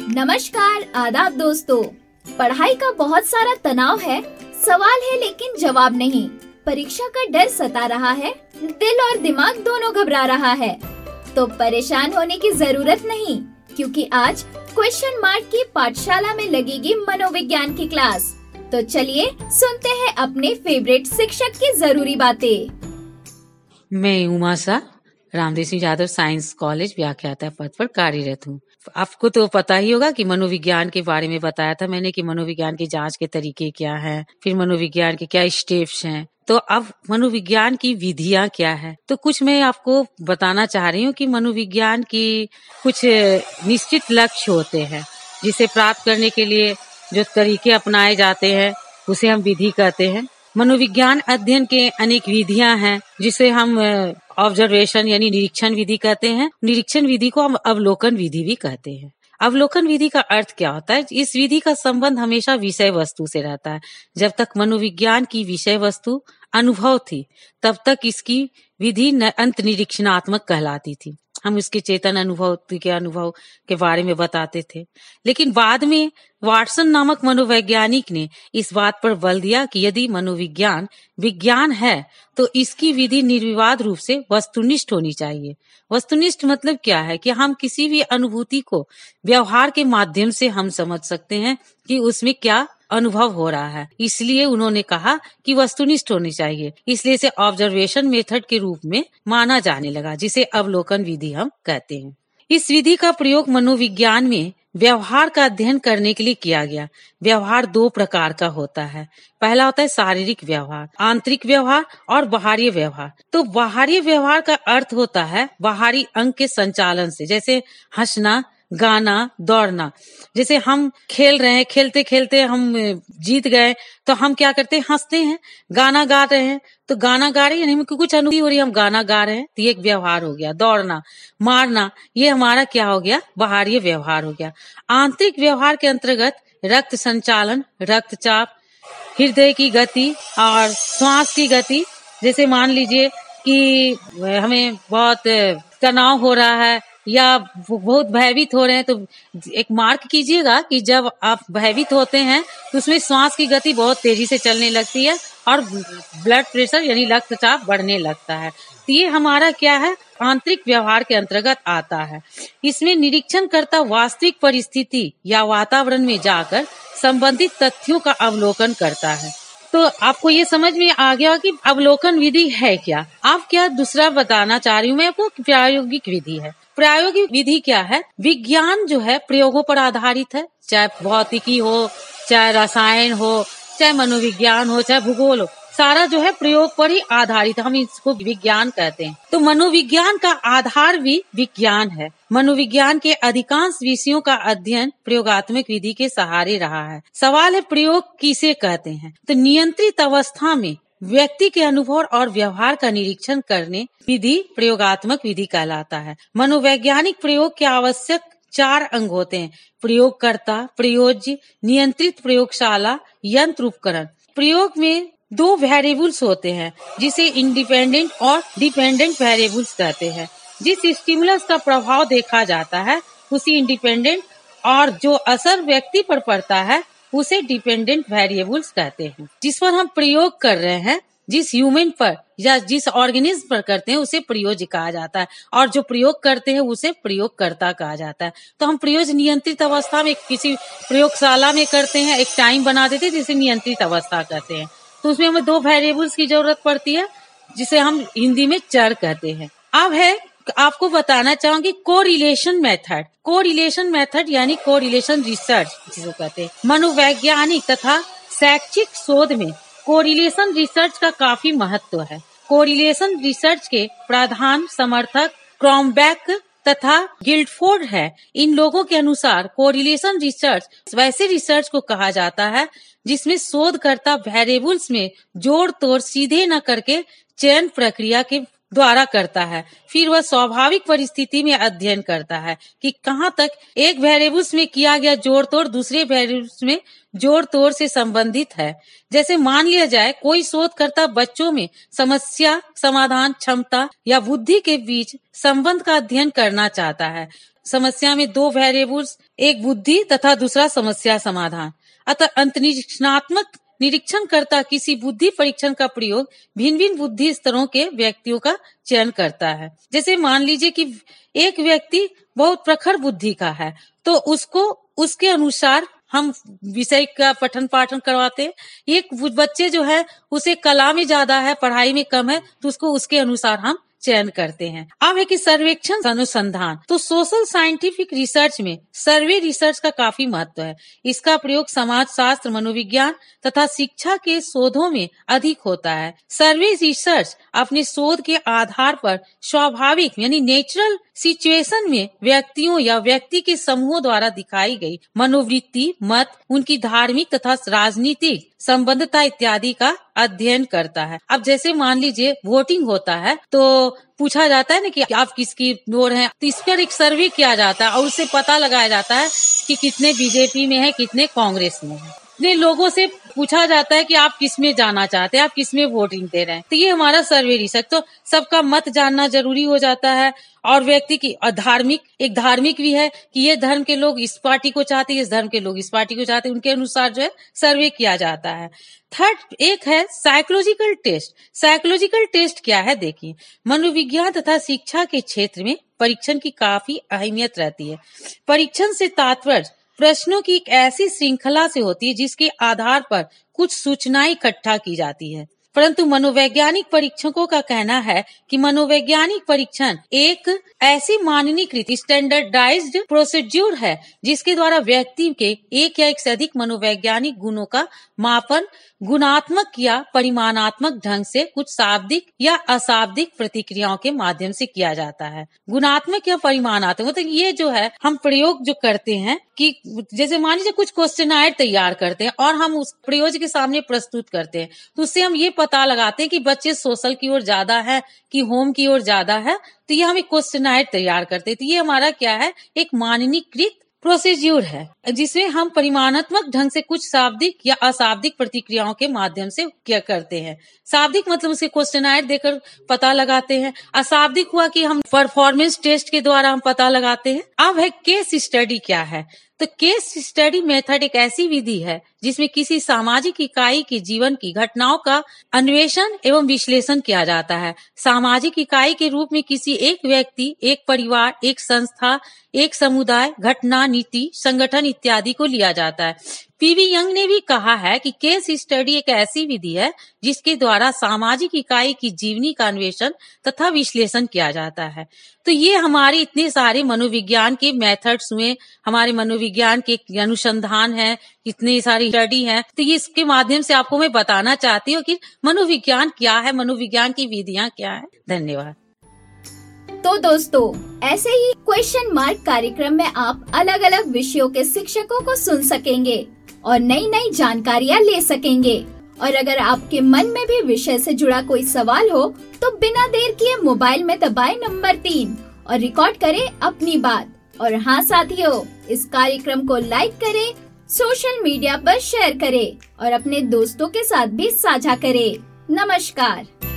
नमस्कार, आदाब दोस्तों। पढ़ाई का बहुत सारा तनाव है, सवाल है लेकिन जवाब नहीं। परीक्षा का डर सता रहा है, दिल और दिमाग दोनों घबरा रहा है। तो परेशान होने की जरूरत नहीं, क्योंकि आज क्वेश्चन मार्क की पाठशाला में लगेगी मनोविज्ञान की क्लास। तो चलिए सुनते हैं अपने फेवरेट शिक्षक की जरूरी बातें। मैं उमा शाह रामदेव सिंह यादव साइंस कॉलेज व्याख्याता पद पर कार्यरत हूँ। आपको तो पता ही होगा कि मनोविज्ञान के बारे में बताया था मैंने कि मनोविज्ञान की जांच के तरीके क्या हैं, फिर मनोविज्ञान के क्या स्टेप्स हैं। तो अब मनोविज्ञान की विधियां क्या है, तो कुछ मैं आपको बताना चाह रही हूँ कि मनोविज्ञान की कुछ निश्चित लक्ष्य होते हैं, जिसे प्राप्त करने के लिए जो तरीके अपनाए जाते हैं उसे हम विधि कहते हैं। मनोविज्ञान अध्ययन के अनेक विधियां हैं, जिसे हम ऑब्जर्वेशन यानी निरीक्षण विधि कहते हैं। निरीक्षण विधि को हम अवलोकन विधि भी कहते हैं। अवलोकन विधि का अर्थ क्या होता है? इस विधि का संबंध हमेशा विषय वस्तु से रहता है। जब तक मनोविज्ञान की विषय वस्तु अनुभव थी, तब तक इसकी विधि अंत निरीक्षणात्मक कहलाती थी। हम इसके चेतन अनुभव के बारे में बताते थे। लेकिन बाद में वाटसन नामक मनोवैज्ञानिक ने इस बात पर बल दिया कि यदि मनोविज्ञान विज्ञान है तो इसकी विधि निर्विवाद रूप से वस्तुनिष्ठ होनी चाहिए। वस्तुनिष्ठ मतलब क्या है कि हम किसी भी अनुभूति को व्यवहार के माध्यम से हम समझ सकते हैं कि उसमें क्या अनुभव हो रहा है। इसलिए उन्होंने कहा कि वस्तुनिष्ठ होनी चाहिए। इसलिए इसे ऑब्जर्वेशन मेथड के रूप में माना जाने लगा, जिसे अवलोकन विधि हम कहते हैं। इस विधि का प्रयोग मनोविज्ञान में व्यवहार का अध्ययन करने के लिए किया गया। व्यवहार दो प्रकार का होता है। पहला होता है शारीरिक व्यवहार, आंतरिक व्यवहार और बाहरी व्यवहार। तो बाहरी व्यवहार का अर्थ होता है बाहरी अंग के संचालन से, जैसे हंसना, गाना, दौड़ना। जैसे हम खेल रहे हैं, खेलते खेलते हम जीत गए तो हम क्या करते हैं, हंसते हैं। गाना गा रहे हैं तो गाना गा रहे हैं, यानी कुछ अनुभूति हो रही है, हम गाना गा रहे हैं, तो ये एक व्यवहार हो गया। दौड़ना, मारना, ये हमारा क्या हो गया, बाहरी व्यवहार हो गया। आंतरिक व्यवहार के अंतर्गत रक्त संचालन, रक्तचाप, हृदय की गति और श्वास की गति। जैसे मान लीजिए कि हमें बहुत तनाव हो रहा है या बहुत भयभीत हो रहे हैं, तो एक मार्क कीजिएगा कि जब आप भयभीत होते हैं तो उसमें श्वास की गति बहुत तेजी से चलने लगती है और ब्लड प्रेशर यानी रक्तचाप बढ़ने लगता है। तो ये हमारा क्या है, आंतरिक व्यवहार के अंतर्गत आता है। इसमें निरीक्षण करता वास्तविक परिस्थिति या वातावरण में जाकर संबंधित तथ्यों का अवलोकन करता है। तो आपको ये समझ में आ गया कि अवलोकन विधि है क्या। आप क्या दूसरा बताना चाह रही हूँ मैं आपको, प्रायोगिक विधि है। प्रायोगिक विधि क्या है? विज्ञान जो है प्रयोगों पर आधारित है, चाहे भौतिकी हो, चाहे रसायन हो, चाहे मनोविज्ञान हो, चाहे भूगोल हो, सारा जो है प्रयोग पर ही आधारित, हम इसको विज्ञान कहते हैं। तो मनोविज्ञान का आधार भी विज्ञान है। मनोविज्ञान के अधिकांश विषयों का अध्ययन प्रयोगात्मक विधि के सहारे रहा है। सवाल है प्रयोग किसे कहते हैं? तो नियंत्रित अवस्था में व्यक्ति के अनुभव और व्यवहार का निरीक्षण करने विधि प्रयोगात्मक विधि कहलाता है। मनोवैज्ञानिक प्रयोग के आवश्यक 4 अंग होते हैं: प्रयोगकर्ता, प्रयोज्य, नियंत्रित प्रयोगशाला, यंत्र उपकरण। प्रयोग में 2 वेरिएबल्स होते हैं, जिसे इंडिपेंडेंट और डिपेंडेंट वेरिएबल्स कहते हैं। जिस स्टिमुलस का प्रभाव देखा जाता है उसी इंडिपेंडेंट, और जो असर व्यक्ति पर पड़ता है उसे डिपेंडेंट वेरिएबल्स कहते हैं। जिस पर हम प्रयोग कर रहे हैं, जिस ह्यूमन पर या जिस ऑर्गेनिज्म पर करते हैं उसे प्रयोज्य कहा जाता है, और जो प्रयोग करते हैं उसे प्रयोगकर्ता कहा जाता है। तो हम प्रयोग नियंत्रित अवस्था में किसी प्रयोगशाला में करते हैं, एक टाइम बना देते हैं जिसे नियंत्रित अवस्था कहते हैं। तो उसमें हमें 2 वेरिएबल्स की जरूरत पड़ती है, जिसे हम हिंदी में चर कहते हैं। अब है आपको बताना चाहूंगी कोरिलेशन मेथड। कोरिलेशन मेथड यानी कोरिलेशन रिसर्च जिसे कहते हैं। मनोवैज्ञानिक तथा शैक्षिक शोध में कोरिलेशन रिसर्च का काफी महत्व है। कोरिलेशन रिसर्च के प्रधान समर्थक क्रॉम्बैक तथा गिल्डफोर्ड है। इन लोगों के अनुसार कोरिलेशन रिसर्च वैसे रिसर्च को कहा जाता है जिसमें शोधकर्ता वेरिएबल्स में जोड़ तोड़ सीधे न करके चयन प्रक्रिया के द्वारा करता है। फिर वह स्वाभाविक परिस्थिति में अध्ययन करता है कि कहाँ तक एक वेरिएबल्स में किया गया जोड़ तोड़ दूसरे वेरिएबल्स में जोड़ तोड़ से संबंधित है। जैसे मान लिया जाए कोई शोधकर्ता बच्चों में समस्या समाधान क्षमता या बुद्धि के बीच संबंध का अध्ययन करना चाहता है। समस्या में 2 वेरिएबल्स, एक बुद्धि तथा दूसरा समस्या समाधान। अतः अंतर्निरीक्षणात्मक निरीक्षणकर्ता किसी बुद्धि परीक्षण का प्रयोग भिन्न भिन्न बुद्धि स्तरों के व्यक्तियों का चयन करता है। जैसे मान लीजिए कि एक व्यक्ति बहुत प्रखर बुद्धि का है, तो उसको उसके अनुसार हम विषय का पठन पाठन करवाते हैं। एक बच्चे जो है उसे कला में ज्यादा है, पढ़ाई में कम है, तो उसको उसके अनुसार हम चयन करते हैं। अब है कि सर्वेक्षण अनुसंधान। तो सोशल साइंटिफिक रिसर्च में सर्वे रिसर्च का काफी महत्व है। इसका प्रयोग समाज शास्त्र, मनोविज्ञान तथा शिक्षा के शोधों में अधिक होता है। सर्वे रिसर्च अपने शोध के आधार पर स्वाभाविक यानी नेचुरल सिचुएशन में व्यक्तियों या व्यक्ति के समूहों द्वारा दिखाई गई मनोवृत्ति, मत, उनकी धार्मिक तथा राजनीतिक संबद्धता इत्यादि का अध्ययन करता है। अब जैसे मान लीजिए वोटिंग होता है तो पूछा जाता है ना कि आप किसकी ओर हैं, तो इस पर एक सर्वे किया जाता है और उससे पता लगाया जाता है कि कितने बीजेपी में है, कितने कांग्रेस में है। इतने लोगों से पूछा जाता है कि आप किस में जाना चाहते हैं, आप किस में वोटिंग दे रहे हैं। तो ये हमारा सर्वे रिसर्च। तो सबका मत जानना जरूरी हो जाता है। और व्यक्ति की धार्मिक भी है कि ये धर्म के लोग इस पार्टी को चाहते हैं, इस धर्म के लोग इस पार्टी को चाहते हैं, उनके अनुसार जो है सर्वे किया जाता है। थर्ड एक है साइकोलॉजिकल टेस्ट। साइकोलॉजिकल टेस्ट क्या है देखिए, मनोविज्ञान तथा शिक्षा के क्षेत्र में परीक्षण की काफी अहमियत रहती है। परीक्षण से तात्पर्य प्रश्नों की एक ऐसी श्रृंखला से होती है जिसके आधार पर कुछ सूचनाएं इकट्ठा की जाती है। परंतु मनोवैज्ञानिक परीक्षकों का कहना है कि मनोवैज्ञानिक परीक्षण एक ऐसी मानकीकृत स्टैंडर्डाइज्ड प्रोसीड्यूर है जिसके द्वारा व्यक्ति के एक या एक से अधिक मनोवैज्ञानिक गुणों का मापन गुणात्मक या परिमाणात्मक ढंग से कुछ शाब्दिक या अशाब्दिक प्रतिक्रियाओं के माध्यम से किया जाता है। गुणात्मक या परिमाणात्मक मतलब ये जो है हम प्रयोग जो करते हैं कि जैसे मान लीजिए कुछ क्वेश्चनायर तैयार करते हैं और हम उस प्रयोग के सामने प्रस्तुत करते हैं, तो उससे हम ये पता लगाते हैं कि बच्चे सोशल की ओर ज्यादा है कि होम की ओर ज्यादा है। तो ये हम एक क्वेश्चनायर तैयार करते हैं। तो ये हमारा क्या है, एक मानकीकृत प्रोसीड्यूर है जिसमें हम परिमाणात्मक ढंग से कुछ शाब्दिक या अशाब्दिक प्रतिक्रियाओं के माध्यम से क्या करते हैं। शाब्दिक मतलब उसके क्वेश्चनायर देकर पता लगाते हैं। अशाब्दिक हुआ कि हम परफॉर्मेंस टेस्ट के द्वारा हम पता लगाते हैं। अब है केस स्टडी क्या है। तो केस स्टडी मेथड एक ऐसी विधि है जिसमें किसी सामाजिक इकाई के जीवन की घटनाओं का अन्वेषण एवं विश्लेषण किया जाता है। सामाजिक इकाई के रूप में किसी एक व्यक्ति, एक परिवार, एक संस्था, एक समुदाय, घटना, नीति, संगठन इत्यादि को लिया जाता है। पीवी यंग ने भी कहा है कि केस स्टडी एक ऐसी विधि है जिसके द्वारा सामाजिक इकाई की जीवनी का अन्वेषण तथा विश्लेषण किया जाता है। तो ये हमारे इतने सारे मनोविज्ञान के मेथड्स हुए, हमारे मनोविज्ञान के अनुसंधान है, इतनी सारी स्टडी है। तो ये इसके माध्यम से आपको मैं बताना चाहती हूँ कि मनोविज्ञान क्या है, मनोविज्ञान की विधियां क्या है। धन्यवाद। तो दोस्तों, ऐसे ही क्वेश्चन मार्क कार्यक्रम में आप अलग अलग विषयों के शिक्षकों को सुन सकेंगे और नई नई जानकारियाँ ले सकेंगे। और अगर आपके मन में भी विषय से जुड़ा कोई सवाल हो तो बिना देर किए मोबाइल में दबाएं नंबर 3 और रिकॉर्ड करें अपनी बात। और हाँ साथियों, इस कार्यक्रम को लाइक करें, सोशल मीडिया पर शेयर करें और अपने दोस्तों के साथ भी साझा करें। नमस्कार।